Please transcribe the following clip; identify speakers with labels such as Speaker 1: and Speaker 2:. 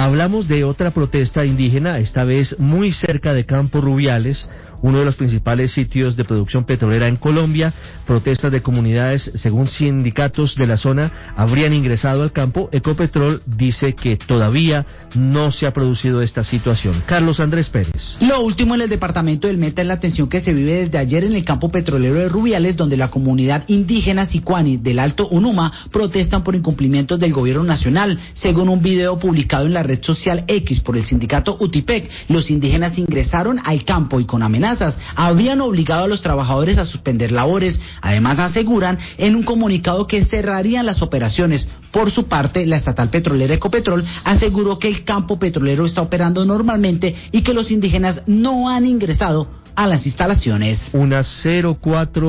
Speaker 1: Hablamos de otra protesta indígena, esta vez muy cerca de Campo Rubiales, uno de los principales sitios de producción petrolera en Colombia. Protestas de comunidades, según sindicatos de la zona, habrían ingresado al campo. Ecopetrol dice que todavía no se ha producido esta situación. Carlos Andrés Pérez.
Speaker 2: Lo último en el departamento del Meta es la tensión que se vive desde ayer en el campo petrolero de Rubiales, donde la comunidad indígena Sicuani del Alto Unuma protestan por incumplimientos del gobierno nacional. Según un video publicado en la red social X por el sindicato UTIPEC, los indígenas ingresaron al campo y con amenazas habrían obligado a los trabajadores a suspender labores. Además, aseguran en un comunicado que cerrarían las operaciones. Por su parte, la estatal petrolera Ecopetrol aseguró que el campo petrolero está operando normalmente y que los indígenas no han ingresado a las instalaciones.
Speaker 1: Unas 04